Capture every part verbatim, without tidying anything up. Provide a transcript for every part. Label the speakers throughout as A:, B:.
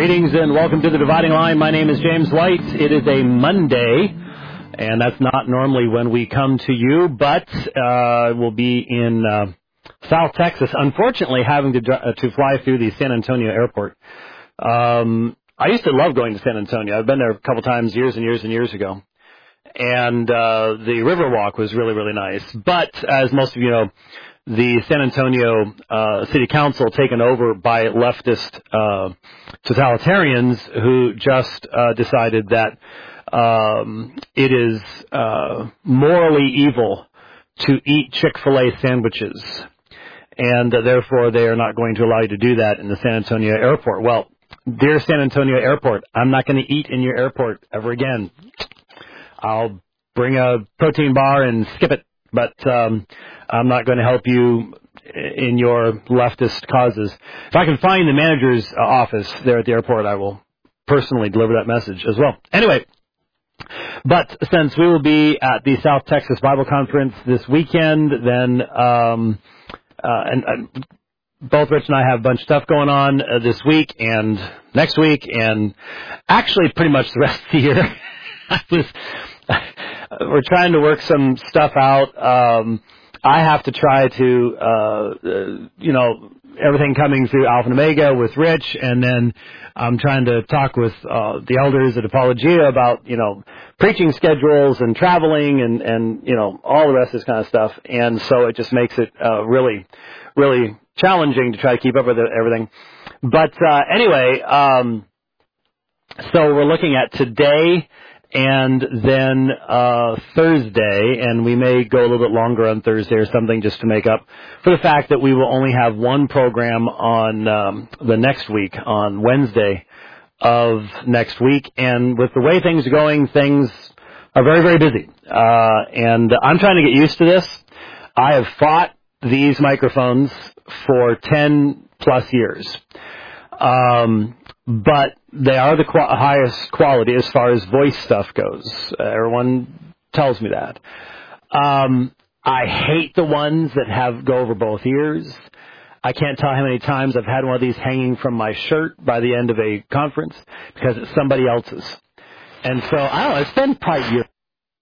A: Greetings and welcome to the Dividing Line. My name is James White. It is a Monday, and that's not normally when we come to you, but uh, we'll be in uh, South Texas, unfortunately having to uh, to fly through the San Antonio airport. Um, I used to love going to San Antonio. I've been there a couple times years and years and years ago. And uh, the Riverwalk was really, really nice. But as most of you know, the San Antonio uh, City Council taken over by leftist uh, totalitarians who just uh, decided that um, it is uh, morally evil to eat Chick-fil-A sandwiches. And uh, therefore, they are not going to allow you to do that in the San Antonio airport. Well, dear San Antonio airport, I'm not going to eat in your airport ever again. I'll bring a protein bar and skip it, but um, I'm not going to help you in your leftist causes. If I can find the manager's uh, office there at the airport, I will personally deliver that message as well. Anyway, but since we will be at the South Texas Bible Conference this weekend, then um, uh, and, and both Rich and I have a bunch of stuff going on uh, this week and next week, and actually pretty much the rest of the year. I was, we're trying to work some stuff out. Um, I have to try to, uh, uh, you know, everything coming through Alpha and Omega with Rich, and then I'm trying to talk with uh, the elders at Apologia about, you know, preaching schedules and traveling and, and, you know, all the rest of this kind of stuff. And so it just makes it uh, really, really challenging to try to keep up with everything. But uh, anyway, um, so we're looking at today and then uh Thursday, and we may go a little bit longer on Thursday or something just to make up for the fact that we will only have one program on um, the next week, on Wednesday of next week. And with the way things are going, things are very, very busy. Uh, and I'm trying to get used to this. I have fought these microphones for ten plus years. Um, but they are the qu- highest quality as far as voice stuff goes. Uh, everyone tells me that. Um, I hate the ones that have go over both ears. I can't tell how many times I've had one of these hanging from my shirt by the end of a conference because it's somebody else's. And so, I don't know, it's been probably years.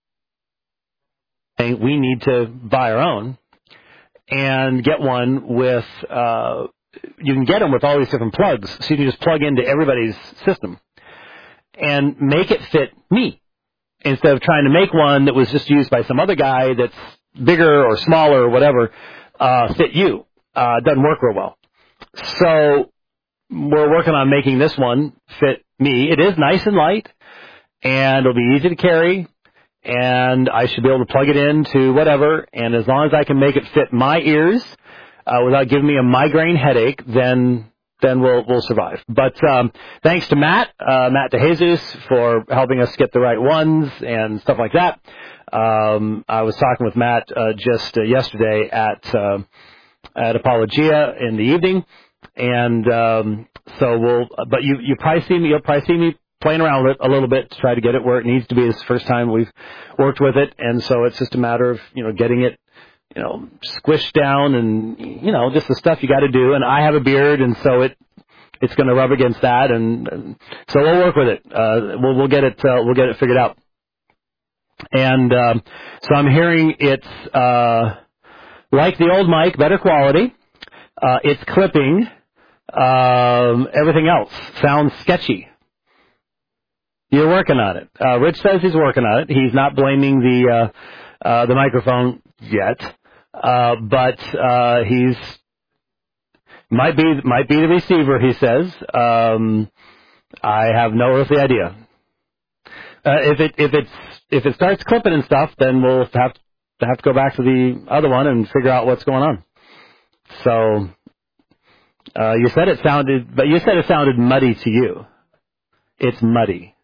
A: We need to buy our own and get one with... Uh, you can get them with all these different plugs, so you can just plug into everybody's system and make it fit me instead of trying to make one that was just used by some other guy that's bigger or smaller or whatever, uh, fit you. Uh, it doesn't work real well. So we're working on making this one fit me. It is nice and light, and it'll be easy to carry, and I should be able to plug it into whatever, and as long as I can make it fit my ears, Uh, without giving me a migraine headache, then then we'll we'll survive. But um, thanks to Matt, uh, Matt DeJesus, for helping us get the right ones and stuff like that. Um, I was talking with Matt uh, just uh, yesterday at uh, at Apologia in the evening, and um, so we'll. But you you probably see me. You'll probably see me playing around with it a little bit to try to get it where it needs to be. It's the first time we've worked with it, and so it's just a matter of you know getting it. You know, squished down and, you know, just the stuff you got to do. And I have a beard, and so it it's going to rub against that. And, and so we'll work with it. Uh, we'll we'll get it uh, we'll get it figured out. And um, so I'm hearing it's uh, like the old mic, better quality. Uh, it's clipping. Um, everything else sounds sketchy. You're working on it. Uh, Rich says he's working on it. He's not blaming the uh, uh, the microphone yet. Uh, but, uh, he's, might be, might be the receiver, he says. Um, I have no earthly idea. Uh, if it, if it's, if it starts clipping and stuff, then we'll have to have to go back to the other one and figure out what's going on. So, uh, you said it sounded, but you said it sounded muddy to you. It's muddy.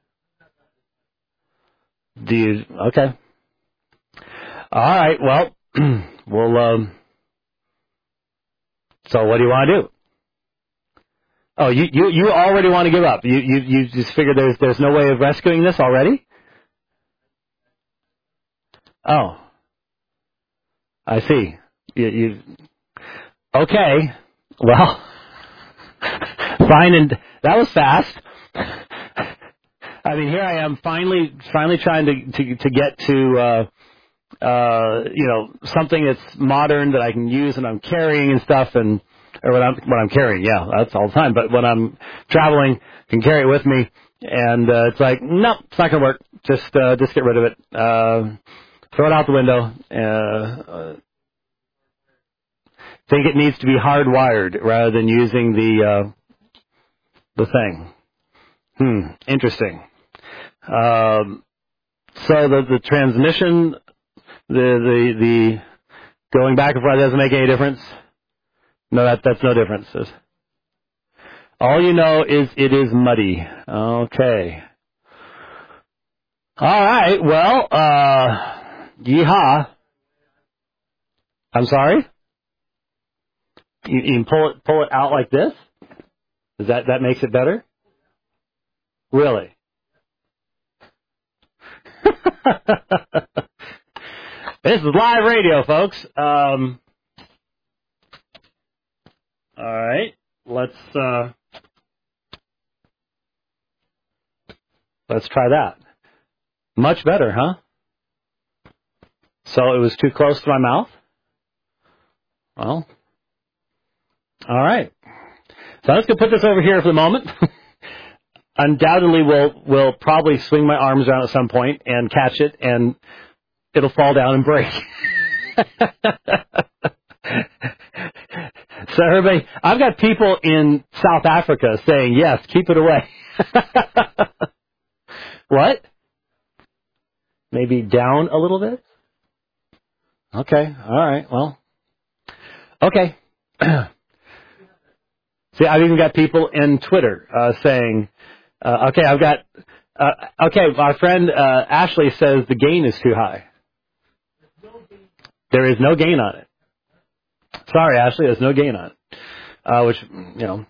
A: Do you, okay. All right, well, we'll, um, so what do you want to do? Oh, you, you, you already want to give up. You, you, you just figured there's, there's no way of rescuing this already? Oh, I see. You, you, okay. Well, fine. And that was fast. I mean, here I am finally, finally trying to to, to get to, uh, uh, you know, something that's modern that I can use when I'm carrying and stuff, and or when I'm when I'm carrying, yeah, that's all the time. But when I'm traveling, I can carry it with me, and uh, it's like, no, it's not gonna work. Just uh, just get rid of it. Uh, throw it out the window. Uh, uh, think it needs to be hardwired rather than using the uh, the thing. Hmm, interesting. Um, so the the transmission, the the the going back and forth doesn't make any difference. No, that that's no difference. All you know is it is muddy. Okay. All right. Well, uh, yeehaw. I'm sorry. You, you can pull it pull it out like this. Does that that makes it better? Really? This is live radio, folks. Um, all right, let's uh, let's try that. Much better, huh? So it was too close to my mouth? Well, all right. So let's go put this over here for the moment. Undoubtedly, we'll we'll probably swing my arms around at some point and catch it, and it'll fall down and break. So everybody, I've got people in South Africa saying, yes, keep it away. What? Maybe down a little bit? Okay, all right, well, okay. See, I've even got people in Twitter uh, saying, uh, okay, I've got, uh, okay, our friend uh, Ashley says the gain is too high. There is no gain on it. Sorry, Ashley, there's no gain on it. Uh, which, you know.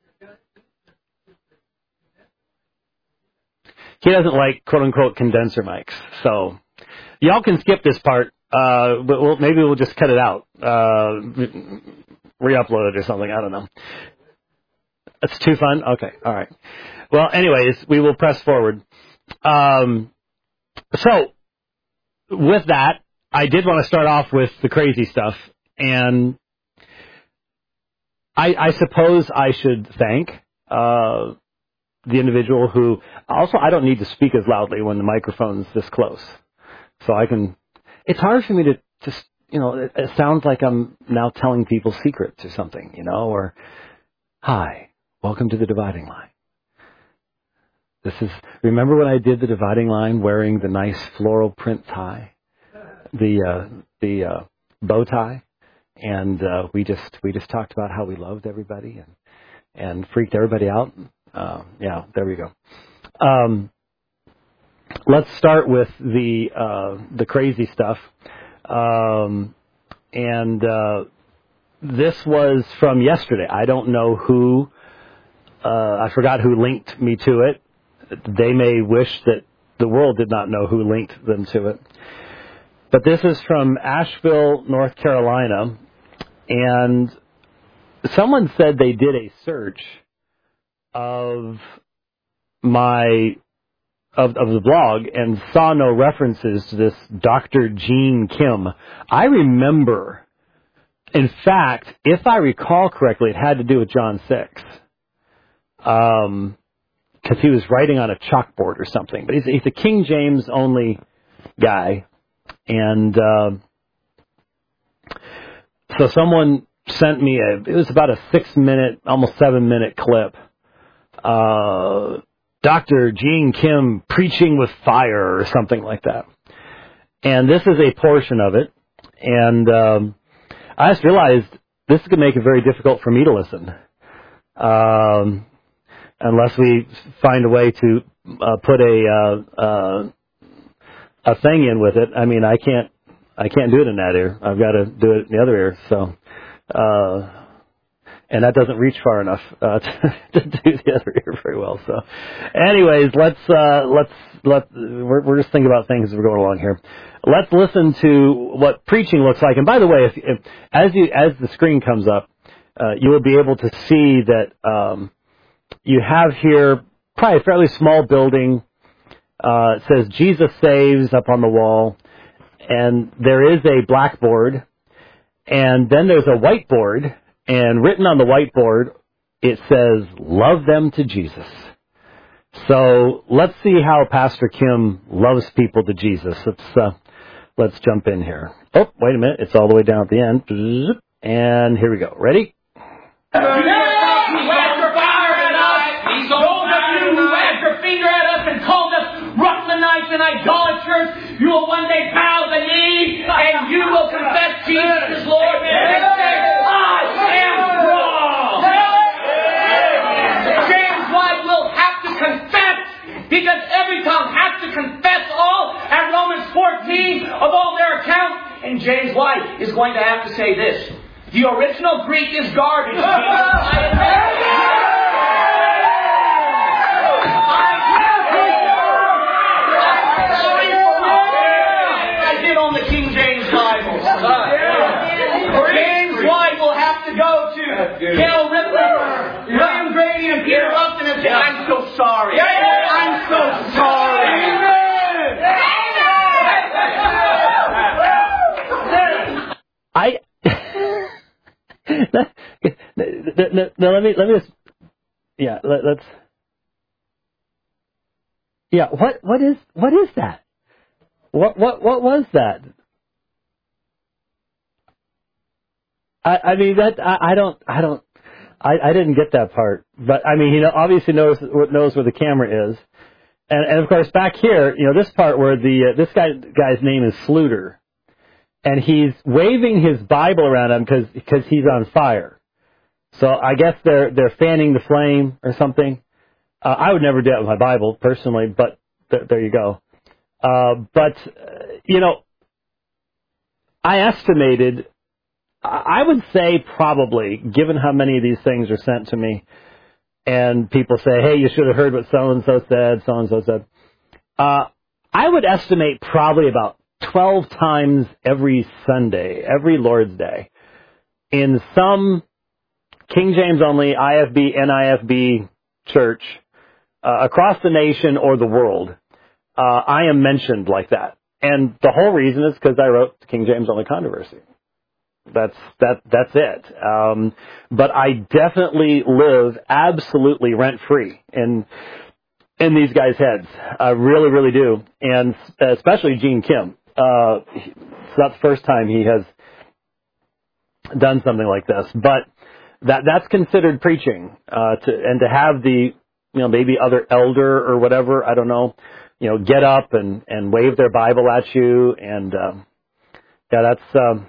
A: He doesn't like quote-unquote condenser mics. So y'all can skip this part, uh, but we'll, maybe we'll just cut it out, uh, re-upload it or something. I don't know. It's too fun? Okay, all right. Well, anyways, we will press forward. Um, so with that, I did want to start off with the crazy stuff, and I, I suppose I should thank uh, the individual who, also I don't need to speak as loudly when the microphone's this close, so I can, it's hard for me to just, you know, it, it sounds like I'm now telling people secrets or something, you know, or, hi, welcome to the dividing line. This is, remember when I did the dividing line wearing the nice floral print tie? The uh, the uh, bow tie, and uh, we just we just talked about how we loved everybody and and freaked everybody out. Uh, yeah, there we go. Um, let's start with the uh, the crazy stuff, um, and uh, this was from yesterday. I don't know who. Uh, I forgot who linked me to it. They may wish that the world did not know who linked them to it. But this is from Asheville, North Carolina, and someone said they did a search of my of, of the blog and saw no references to this Doctor Gene Kim. I remember, in fact, if I recall correctly, it had to do with John six, um, because he was writing on a chalkboard or something. But he's, he's a King James only guy. And uh, so someone sent me a, it was about a six-minute, almost seven-minute clip. Uh, Doctor Gene Kim preaching with fire or something like that. And this is a portion of it. And um, I just realized this is going to make it very difficult for me to listen. Um, unless we find a way to uh, put a... Uh, uh, a thing in with it. I mean, I can't, I can't do it in that ear. I've got to do it in the other ear. So, uh, and that doesn't reach far enough, uh, to, to do the other ear very well. So anyways, let's, uh, let's, let, we're, we're just thinking about things as we're going along here. Let's listen to what preaching looks like. And by the way, if, if as you, as the screen comes up, uh, you will be able to see that, um, you have here probably a fairly small building. Uh, it says, Jesus Saves up on the wall. And there is a blackboard. And then there's a whiteboard. And written on the whiteboard, it says, love them to Jesus. So let's see how Pastor Kim loves people to Jesus. Let's, uh, let's jump in here. Oh, wait a minute. It's all the way down at the end. And here we go. Ready?
B: And idolaters, you will one day bow the knee and you will confess Jesus is Lord and say, I am wrong. James White will have to confess, because every tongue has to confess all at Romans fourteen of all their accounts. And James White is going to have to say this: the original Greek is garbage. I admit. On the King James Bible. James White will have to go to Gail Ripley, William Grady, and Peter Upton and say, I'm so sorry. I'm so sorry.
A: I no, no, let me let me just yeah let, let's yeah what what is what is that? What what what was that? I I mean that I, I don't I don't I, I didn't get that part. But I mean he obviously knows knows where the camera is, and and of course back here, you know, this part where the uh, this guy guy's name is Sluter, and he's waving his Bible around him because because he's on fire. So I guess they're they're fanning the flame or something. Uh, I would never do that with my Bible personally, but th- there you go. Uh, but, uh, you know, I estimated, I would say probably, given how many of these things are sent to me, and people say, hey, you should have heard what so-and-so said, so-and-so said, uh, I would estimate probably about twelve times every Sunday, every Lord's Day, in some King James only I F B, N I F B church, uh, across the nation or the world, Uh, I am mentioned like that. And the whole reason is because I wrote the King James Only Controversy. That's, that, that's it. Um, but I definitely live absolutely rent-free in, in these guys' heads. I really, really do. And especially Gene Kim. Uh, it's not the first time he has done something like this. But that, that's considered preaching. Uh, to, and to have the, you know, maybe other elder or whatever, I don't know, you know, get up and, and wave their Bible at you, and um, yeah, that's um,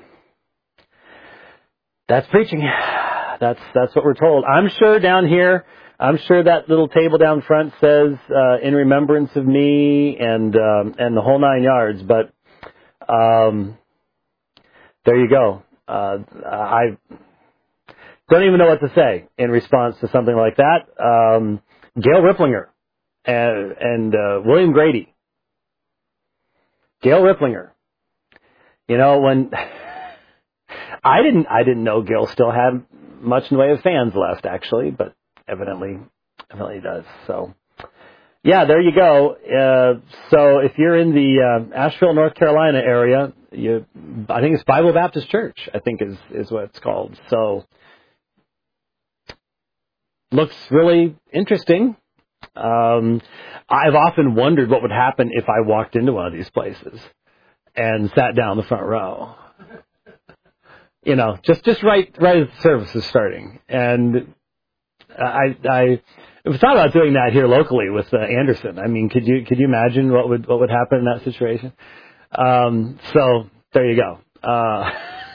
A: that's preaching. That's that's what we're told. I'm sure down here, I'm sure that little table down front says uh, "in remembrance of me" and um, and the whole nine yards. But um, there you go. Uh, I don't even know what to say in response to something like that. Um, Gail Riplinger. And, and uh, William Grady, Gail Riplinger. You know, when I didn't, I didn't know Gail still had much in the way of fans left, actually, but evidently, evidently does. So, yeah, there you go. Uh, so, if you're in the uh, Asheville, North Carolina area, you, I think it's Bible Baptist Church. I think is is what it's called. So, looks really interesting. Um, I've often wondered what would happen if I walked into one of these places and sat down in the front row. You know, just, just right, right as the service is starting. And I, I thought about doing that here locally with uh, Anderson. I mean, could you, could you imagine what would, what would happen in that situation? Um, so there you go. Uh,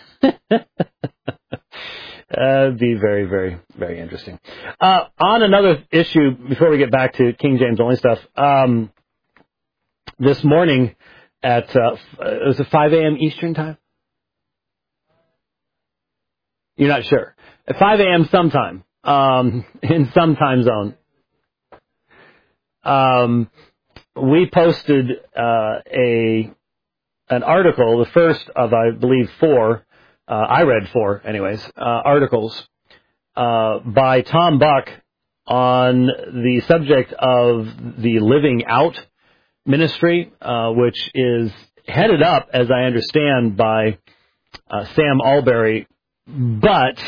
A: Uh, it'd be very, very, very interesting. Uh, on another issue, before we get back to King James only stuff, um, this morning at, uh, was it five a.m. Eastern time? You're not sure. At five a.m. sometime, um, in some time zone, um, we posted, uh, a, an article, the first of, I believe, four, Uh, I read four, anyways, uh, articles uh, by Tom Buck on the subject of the living out ministry, uh, which is headed up, as I understand, by uh, Sam Allberry. But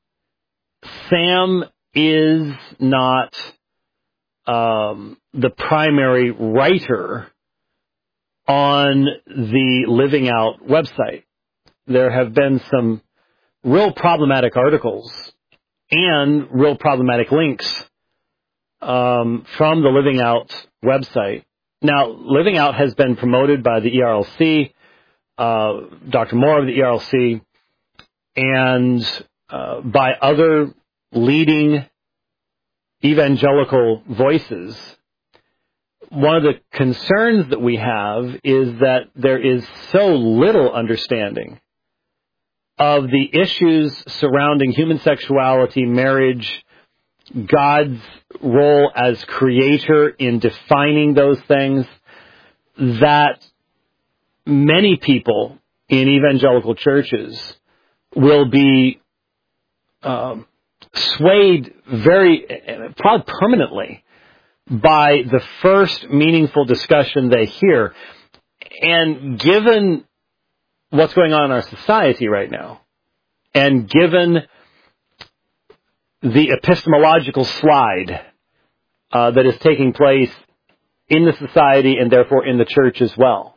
A: Sam is not um, the primary writer on the Living Out website. There have been some real problematic articles and real problematic links um, from the Living Out website. Now, Living Out has been promoted by the E R L C, uh, Doctor Moore of the E R L C, and uh, by other leading evangelical voices. One of the concerns that we have is that there is so little understanding of the issues surrounding human sexuality, marriage, God's role as creator in defining those things, that many people in evangelical churches will be um, swayed very, probably permanently, by the first meaningful discussion they hear. And given what's going on in our society right now, and given the epistemological slide uh, that is taking place in the society and therefore in the church as well,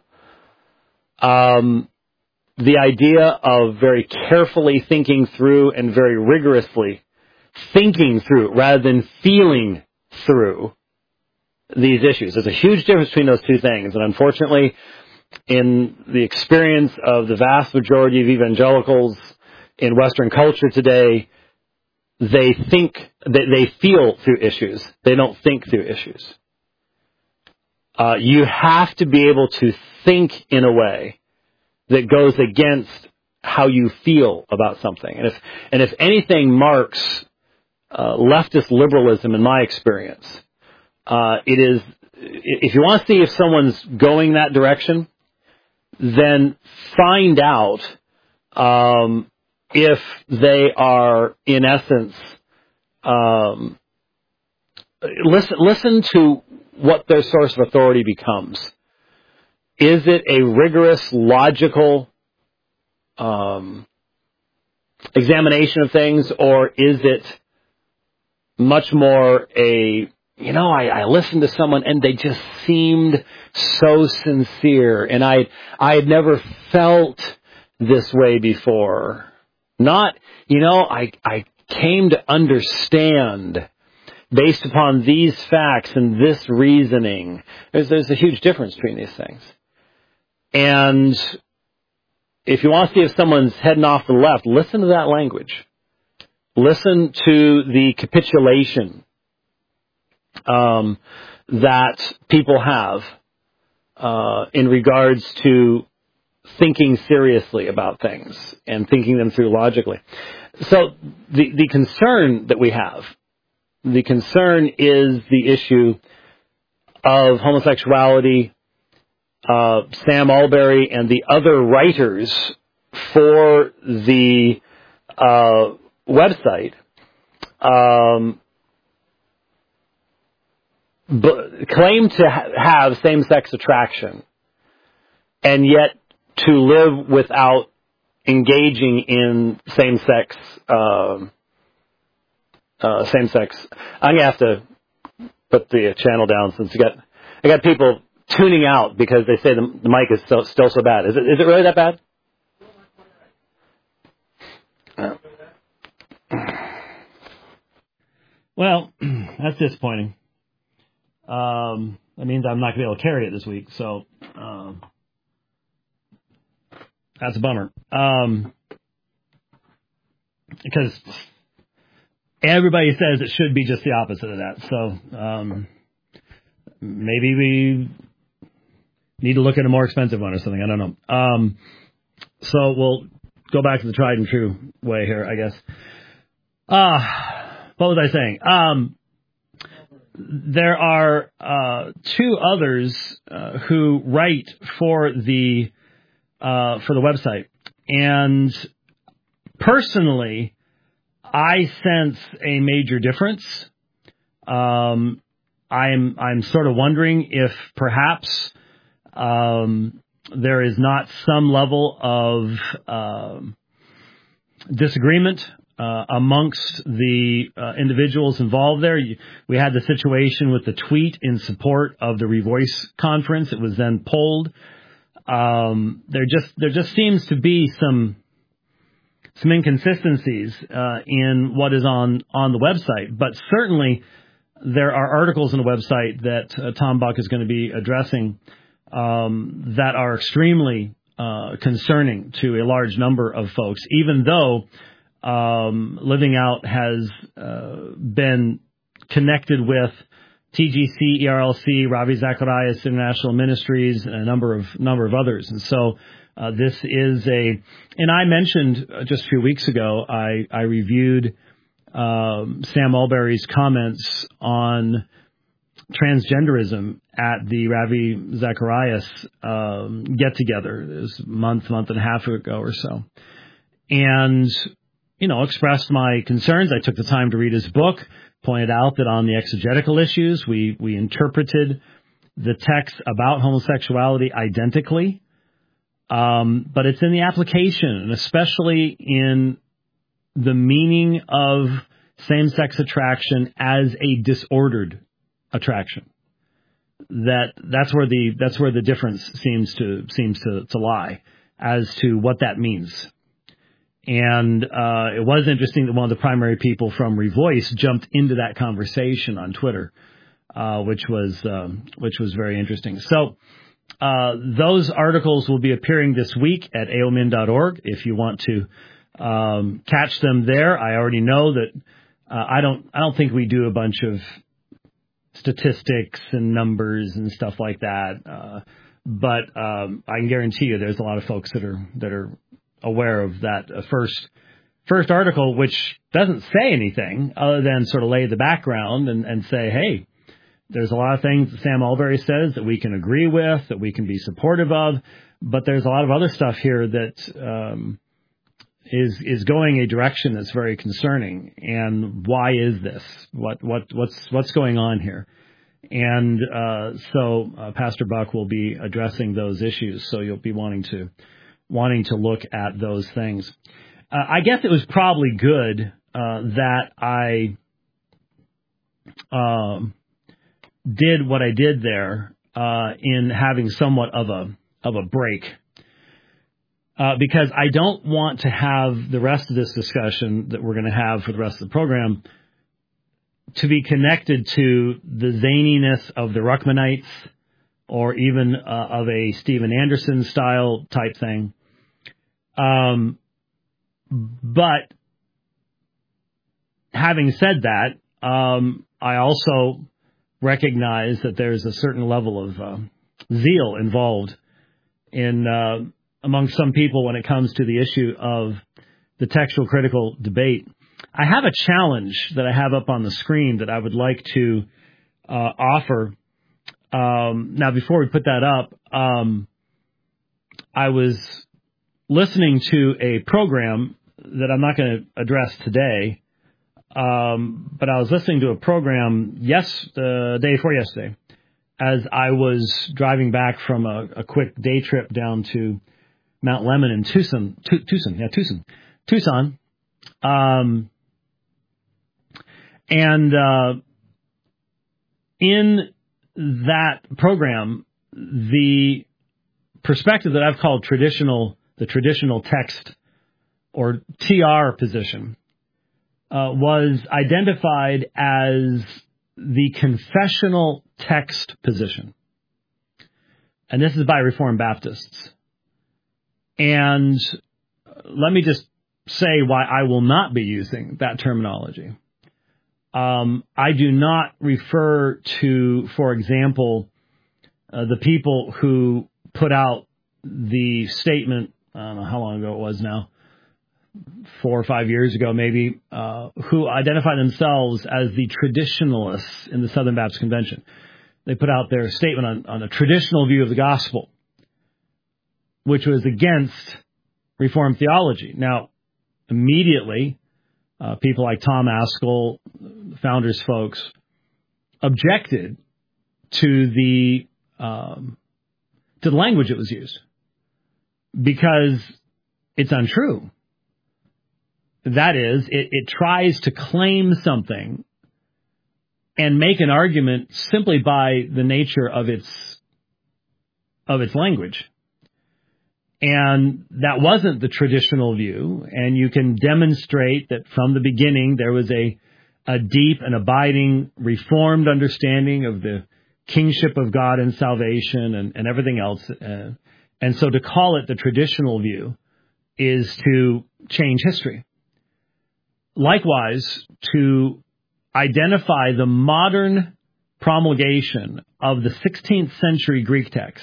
A: um, the idea of very carefully thinking through and very rigorously thinking through rather than feeling through these issues. There's a huge difference between those two things. And unfortunately, in the experience of the vast majority of evangelicals in Western culture today, they think, they, they feel through issues. They don't think through issues. Uh, you have to be able to think in a way that goes against how you feel about something. And if, and if anything marks uh, leftist liberalism in my experience, uh, it is, if you want to see if someone's going that direction, then find out um, if they are, in essence, um, listen, listen to what their source of authority becomes. Is it a rigorous, logical um, examination of things, or is it much more a, you know, I, I listened to someone and they just seemed so sincere, and I I had never felt this way before. Not, you know, I I came to understand based upon these facts and this reasoning. There's there's a huge difference between these things. And if you want to see if someone's heading off to the left, listen to that language. Listen to the capitulation um, that people have uh, in regards to thinking seriously about things and thinking them through logically. So the, the concern that we have, the concern is the issue of homosexuality. Uh, Sam Allberry and the other writers for the uh, website um, b- claim to ha- have same-sex attraction, and yet to live without engaging in same-sex uh, uh, same-sex. I'm gonna have to put the channel down since I got I got people tuning out because they say the, the mic is so, still so bad. Is it, is it really that bad? Uh. Well, that's disappointing. Um, that means I'm not going to be able to carry it this week, so um, that's a bummer. Um, because everybody says it should be just the opposite of that. So um, maybe we need to look at a more expensive one or something. I don't know. Um, so we'll go back to the tried and true way here, I guess. Uh, what was I saying? Um, there are uh, two others uh, who write for the uh, for the website, and personally, I sense a major difference. Um, I'm I'm sort of wondering if perhaps um, there is not some level of uh, disagreement uh, amongst the uh, individuals involved there. You, we had the situation with the tweet in support of the Revoice conference. It was then pulled. Um, there just there just seems to be some some inconsistencies uh, in what is on on the website, but certainly there are articles on the website that uh, Tom Buck is going to be addressing um, that are extremely uh, concerning to a large number of folks, even though um, Living Out has uh, been connected with T G C, E R L C, Ravi Zacharias International Ministries, and a number of number of others. And so uh, this is a, and I mentioned uh, just a few weeks ago, I, I reviewed um, Sam Allberry's comments on transgenderism at the Ravi Zacharias um, get-together. It was a month, month and a half ago or so. And, you know, expressed my concerns. I took the time to read his book, pointed out that on the exegetical issues, we, we interpreted the text about homosexuality identically. Um, but it's in the application, and especially in the meaning of same-sex attraction as a disordered attraction. That that's where the that's where the difference seems to seems to, to lie as to what that means. And uh, it was interesting that one of the primary people from Revoice jumped into that conversation on Twitter, uh, which was um, which was very interesting. So uh, those articles will be appearing this week at A O M N dot org if you want to um, catch them there. I already know that uh, I don't I don't think we do a bunch of statistics and numbers and stuff like that, uh, but um, I can guarantee you there's a lot of folks that are that are aware of that uh, first first article, which doesn't say anything other than sort of lay the background and, and say, hey, there's a lot of things that Sam Allberry says that we can agree with, that we can be supportive of, but there's a lot of other stuff here that um, is is going a direction that's very concerning. And why is this? What what what's what's going on here? And uh, so uh, Pastor Buck will be addressing those issues. So you'll be wanting to wanting to look at those things. Uh, I guess it was probably good uh, that I um, did what I did there uh, in having somewhat of a of a break. Uh, because I don't want to have the rest of this discussion that we're going to have for the rest of the program to be connected to the zaniness of the Ruckmanites or even uh, of a Steven Anderson style type thing. Um, but having said that, um, I also recognize that there's a certain level of uh, zeal involved in uh, among some people when it comes to the issue of the textual critical debate. I have a challenge that I have up on the screen that I would like to uh, offer. Um, now, before we put that up, um, I was listening to a program that I'm not going to address today, um, but I was listening to a program yes, the day before yesterday as I was driving back from a, a quick day trip down to Mount Lemmon in Tucson, tu- Tucson, yeah, Tucson, Tucson, um, and uh, in that program, the perspective that I've called traditional, the traditional text or T R position, uh, was identified as the confessional text position, and this is by Reformed Baptists. And let me just say why I will not be using that terminology. Um, I do not refer to, for example, uh, the people who put out the statement, I don't know how long ago it was now, four or five years ago maybe, uh, who identify themselves as the traditionalists in the Southern Baptist Convention. They put out their statement on, on a traditional view of the gospel, which was against Reformed theology. Now, immediately, uh, people like Tom Askell, Founders folks, objected to the um, to the language that was used because it's untrue. That is, it, it tries to claim something and make an argument simply by the nature of its of its language. And that wasn't the traditional view, and you can demonstrate that from the beginning there was a, a deep and abiding Reformed understanding of the kingship of God and salvation and, and everything else. Uh, and so to call it the traditional view is to change history. Likewise, to identify the modern promulgation of the sixteenth century Greek text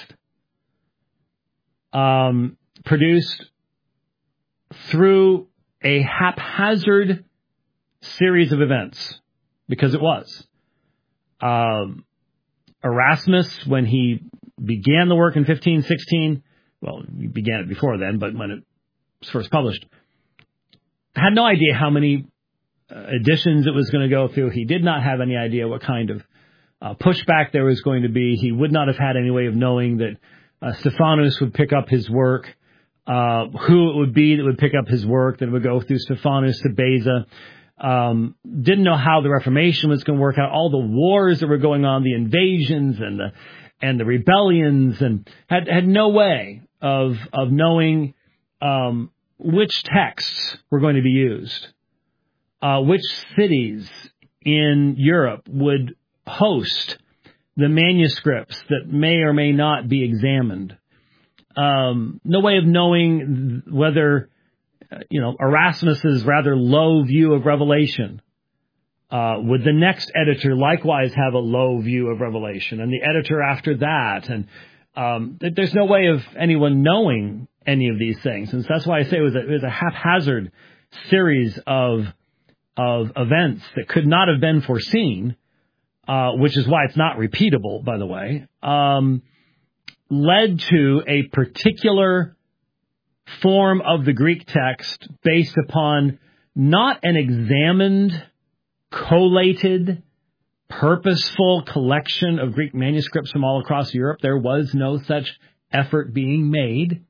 A: um, produced through a haphazard series of events, because it was. Um, Erasmus, when he began the work in fifteen sixteen, well, he began it before then, but when it was first published, had no idea how many editions it was going to go through. He did not have any idea what kind of uh, pushback there was going to be. He would not have had any way of knowing that uh, Stephanus would pick up his work, uh, who it would be that would pick up his work, that would go through Stephanus to Beza. Um, didn't know how the Reformation was going to work out, all the wars that were going on, the invasions and the and the rebellions, and had had no way of of knowing um, which texts were going to be used. Uh, which cities in Europe would host the manuscripts that may or may not be examined. Um, no way of knowing whether, uh, you know, Erasmus's rather low view of Revelation, uh, would the next editor likewise have a low view of Revelation, and the editor after that, and um, there's no way of anyone knowing any of these things, and so that's why I say it was a, it was a haphazard series of of events that could not have been foreseen, uh, which is why it's not repeatable, by the way, um, led to a particular form of the Greek text based upon not an examined, collated, purposeful collection of Greek manuscripts from all across Europe. There was no such effort being made.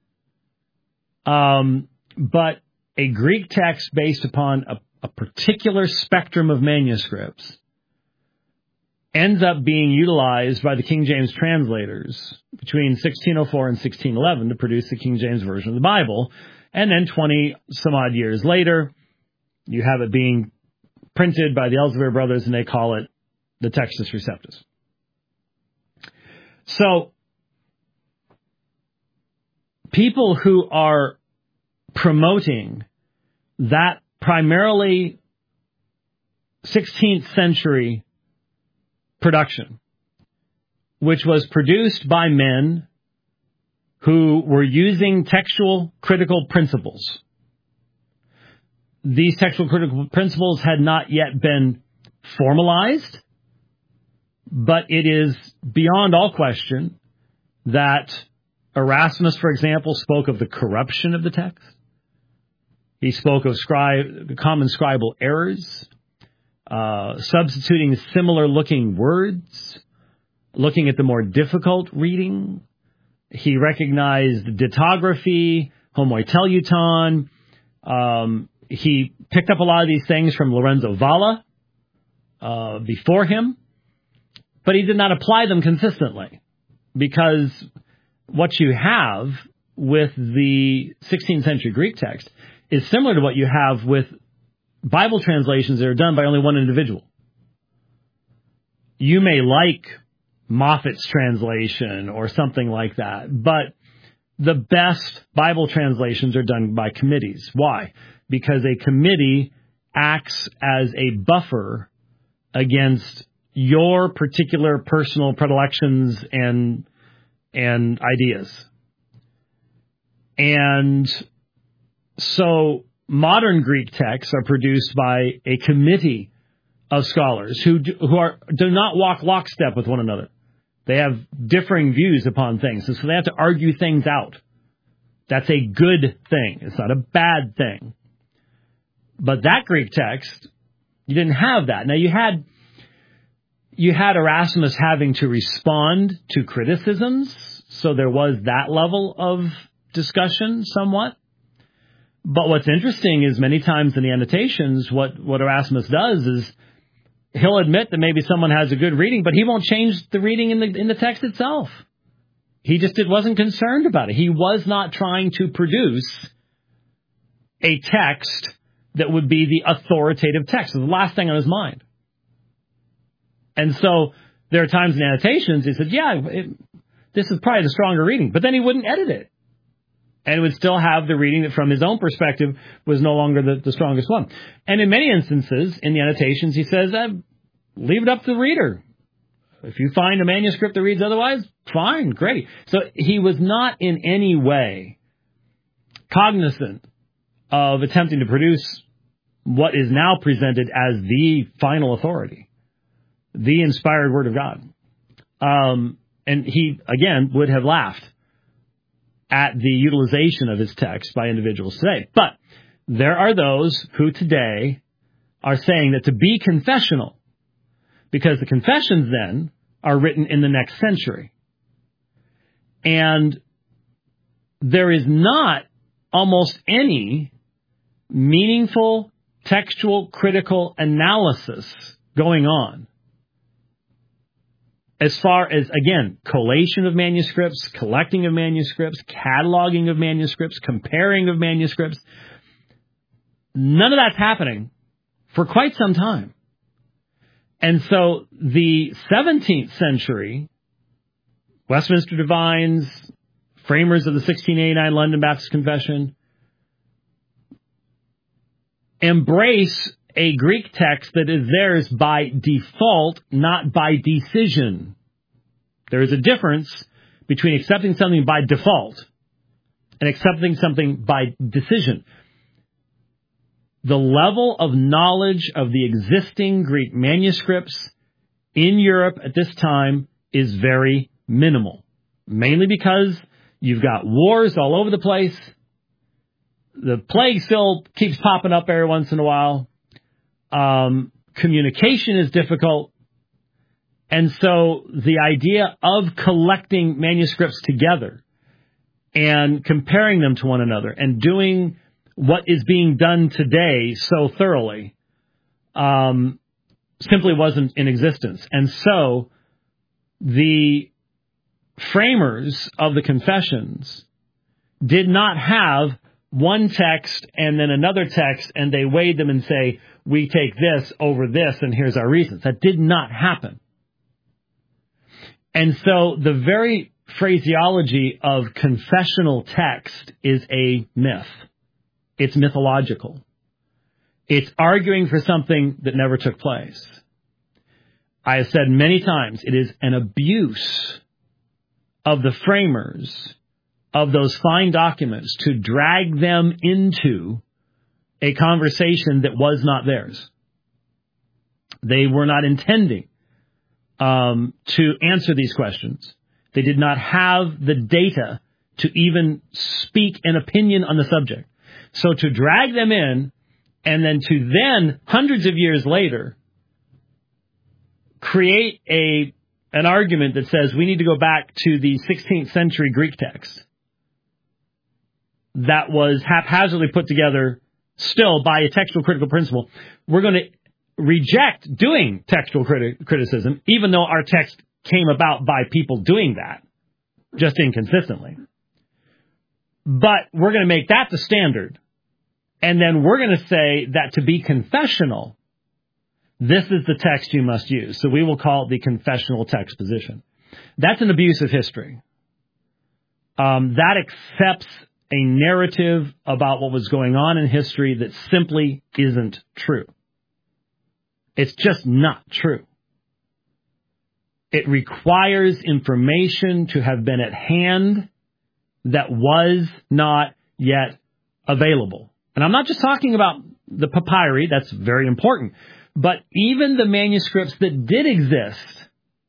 A: Um, but a Greek text based upon a a particular spectrum of manuscripts ends up being utilized by the King James translators between sixteen oh four and sixteen eleven to produce the King James Version of the Bible. And then twenty some odd years later, you have it being printed by the Elsevier brothers, and they call it the Textus Receptus. So, people who are promoting that primarily sixteenth century production, which was produced by men who were using textual critical principles. These textual critical principles had not yet been formalized, but it is beyond all question that Erasmus, for example, spoke of the corruption of the text. He spoke of scribe, common scribal errors, uh, substituting similar-looking words, looking at the more difficult reading. He recognized dittography, homoteleuton. Um, he picked up a lot of these things from Lorenzo Valla uh, before him, but he did not apply them consistently, because what you have with the sixteenth century Greek text is similar to what you have with Bible translations that are done by only one individual. You may like Moffat's translation or something like that, but the best Bible translations are done by committees. Why? Because a committee acts as a buffer against your particular personal predilections and and ideas. And so modern Greek texts are produced by a committee of scholars who do, who are do not walk lockstep with one another. They have differing views upon things, and so they have to argue things out. That's a good thing. It's not a bad thing. But that Greek text, you didn't have that. Now, you had you had Erasmus having to respond to criticisms, so there was that level of discussion somewhat. But what's interesting is many times in the annotations, what, what Erasmus does is he'll admit that maybe someone has a good reading, but he won't change the reading in the in the text itself. He just it wasn't concerned about it. He was not trying to produce a text that would be the authoritative text. It was the last thing on his mind. And so there are times in annotations he said, yeah, it, this is probably the stronger reading. But then he wouldn't edit it. And it would still have the reading that from his own perspective was no longer the, the strongest one. And in many instances, in the annotations, he says, eh, leave it up to the reader. If you find a manuscript that reads otherwise, fine, great. So he was not in any way cognizant of attempting to produce what is now presented as the final authority, the inspired Word of God. Um, and he, again, would have laughed at the utilization of his text by individuals today. But there are those who today are saying that to be confessional, because the confessions then are written in the next century. And there is not almost any meaningful textual critical analysis going on as far as, again, collation of manuscripts, collecting of manuscripts, cataloging of manuscripts, comparing of manuscripts. None of that's happening for quite some time. And so the seventeenth century, Westminster Divines, framers of the sixteen eighty-nine London Baptist Confession, embrace a Greek text that is theirs by default, not by decision. There is a difference between accepting something by default and accepting something by decision. The level of knowledge of the existing Greek manuscripts in Europe at this time is very minimal, mainly because you've got wars all over the place. The plague still keeps popping up every once in a while. Um, communication is difficult. And so the idea of collecting manuscripts together and comparing them to one another and doing what is being done today so thoroughly um, simply wasn't in existence. And so the framers of the confessions did not have one text and then another text, and they weighed them and say, we take this over this, and here's our reasons. That did not happen. And so the very phraseology of confessional text is a myth. It's mythological. It's arguing for something that never took place. I have said many times, it is an abuse of the framers of those fine documents to drag them into a conversation that was not theirs. They were not intending um, to answer these questions. They did not have the data to even speak an opinion on the subject. So to drag them in and then to then, hundreds of years later, create a an argument that says we need to go back to the sixteenth century Greek text that was haphazardly put together still by a textual critical principle. We're going to reject doing textual criti- criticism, even though our text came about by people doing that, just inconsistently. But we're going to make that the standard. And then we're going to say that to be confessional, this is the text you must use. So we will call it the confessional text position. That's an abuse of history. Um, that accepts a narrative about what was going on in history that simply isn't true. It's just not true. It requires information to have been at hand that was not yet available. And I'm not just talking about the papyri, that's very important, but even the manuscripts that did exist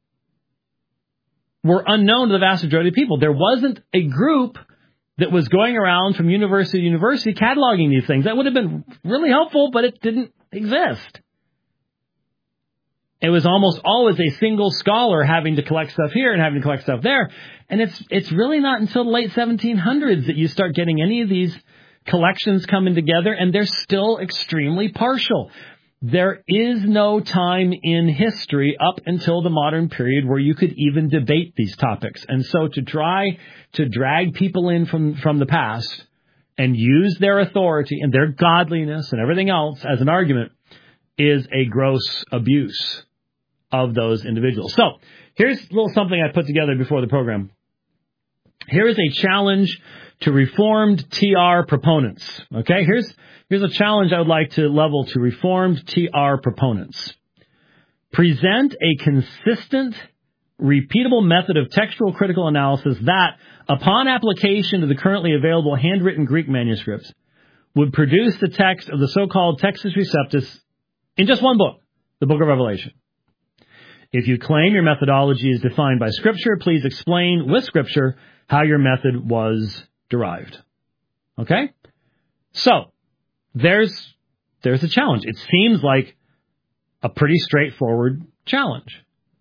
A: were unknown to the vast majority of people. There wasn't a group that was going around from university to university cataloging these things. That would have been really helpful, but it didn't exist. It was almost always a single scholar having to collect stuff here and having to collect stuff there. And it's it's really not until the late seventeen hundreds that you start getting any of these collections coming together, and they're still extremely partial. There is no time in history up until the modern period where you could even debate these topics. And so to try to drag people in from, from the past and use their authority and their godliness and everything else as an argument is a gross abuse of those individuals. So here's a little something I put together before the program. Here is a challenge to Reformed T R proponents. Okay, here's here's a challenge I would like to level to Reformed T R proponents. Present a consistent, repeatable method of textual critical analysis that, upon application to the currently available handwritten Greek manuscripts, would produce the text of the so-called Textus Receptus in just one book, the Book of Revelation. If you claim your methodology is defined by Scripture, please explain with Scripture how your method was derived. Okay? So, there's there's a challenge. It seems like a pretty straightforward challenge.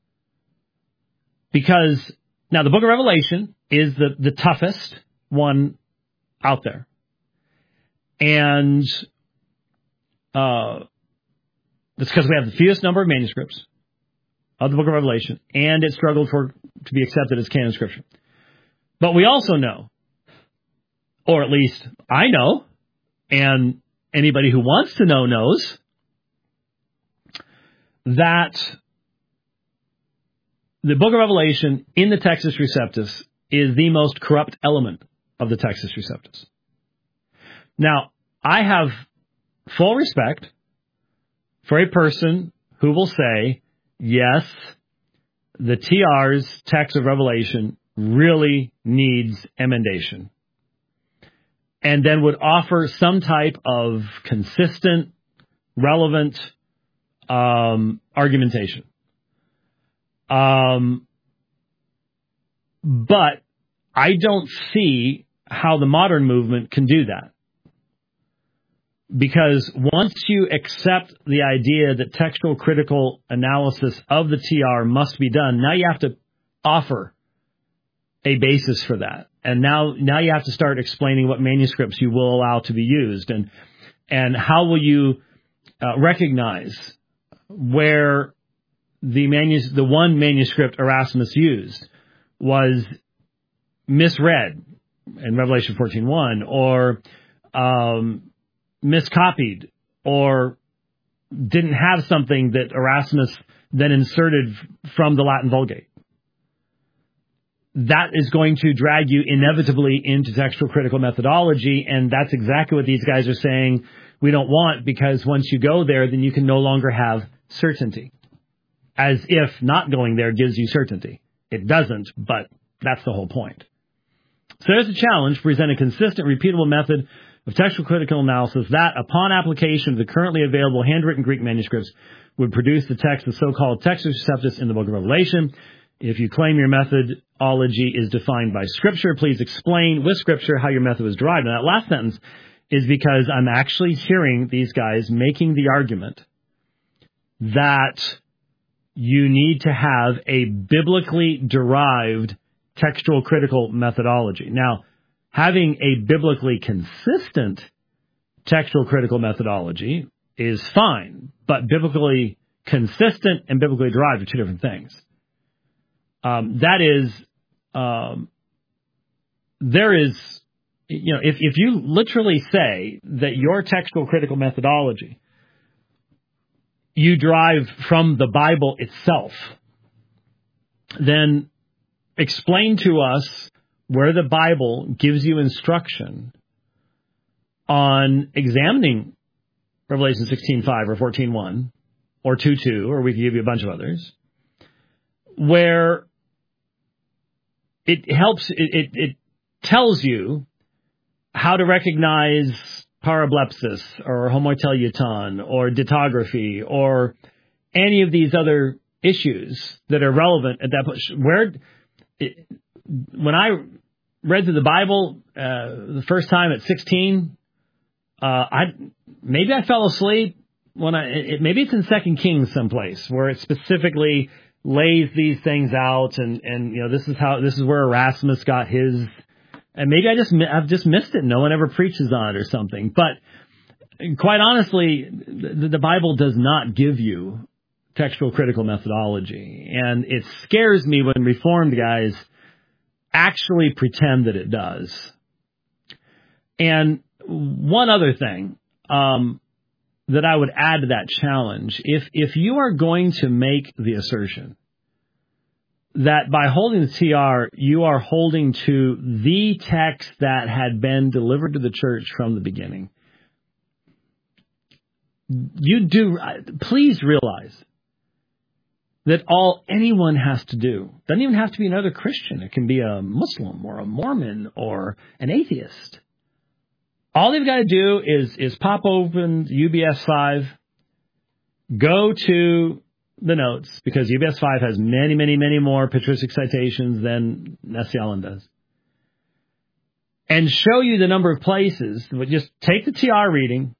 A: Because, now the Book of Revelation is the, the toughest one out there. And uh, it's because we have the fewest number of manuscripts of the Book of Revelation, and it struggled for to be accepted as canon Scripture. But we also know, or at least I know, and anybody who wants to know knows, that the Book of Revelation in the Textus Receptus is the most corrupt element of the Textus Receptus. Now, I have full respect for a person who will say, yes, the T R's text of Revelation really needs emendation, and then would offer some type of consistent, relevant um, argumentation. Um, but I don't see how the modern movement can do that. Because once you accept the idea that textual critical analysis of the T R must be done, now you have to offer a basis for that. And now, now you have to start explaining what manuscripts you will allow to be used, and and how will you uh, recognize where the manus- the one manuscript Erasmus used was misread in Revelation fourteen one, or um, miscopied, or didn't have something that Erasmus then inserted from the Latin Vulgate. That is going to drag you inevitably into textual critical methodology, and that's exactly what these guys are saying we don't want, because once you go there, then you can no longer have certainty. As if not going there gives you certainty. It doesn't, but that's the whole point. So there's a challenge: present a consistent, repeatable method of textual critical analysis that, upon application of the currently available handwritten Greek manuscripts, would produce the text of so-called Textus Receptus in the Book of Revelation. If you claim your methodology is defined by Scripture, please explain with Scripture how your method was derived. And that last sentence is because I'm actually hearing these guys making the argument that you need to have a biblically derived textual critical methodology. Now, having a biblically consistent textual critical methodology is fine, but biblically consistent and biblically derived are two different things. Um, that is, um, there is, you know, if, if you literally say that your textual critical methodology you derive from the Bible itself, then explain to us where the Bible gives you instruction on examining Revelation sixteen five or fourteen one or two two, or we can give you a bunch of others, where it helps, it, it, it tells you how to recognize parablepsis or homoteleuton or ditography or any of these other issues that are relevant at that point. Where, it, when I read through the Bible uh, the first time at sixteen, uh, I maybe I fell asleep when I it, maybe it's in Second Kings someplace where it specifically lays these things out, and, and you know this is how this is where Erasmus got his, and maybe I just I've just missed it. No one ever preaches on it or something. But quite honestly, the, the Bible does not give you textual critical methodology, and it scares me when Reformed guys actually pretend that it does. And one other thing um, that I would add to that challenge, if if you are going to make the assertion that by holding the T R, you are holding to the text that had been delivered to the church from the beginning, you do, please realize that all anyone has to do, doesn't even have to be another Christian. It can be a Muslim or a Mormon or an atheist. All they've got to do is, is pop open U B S five, go to the notes, because U B S five has many, many, many more patristic citations than Nestle Aland does, and show you the number of places. Just take the T R reading,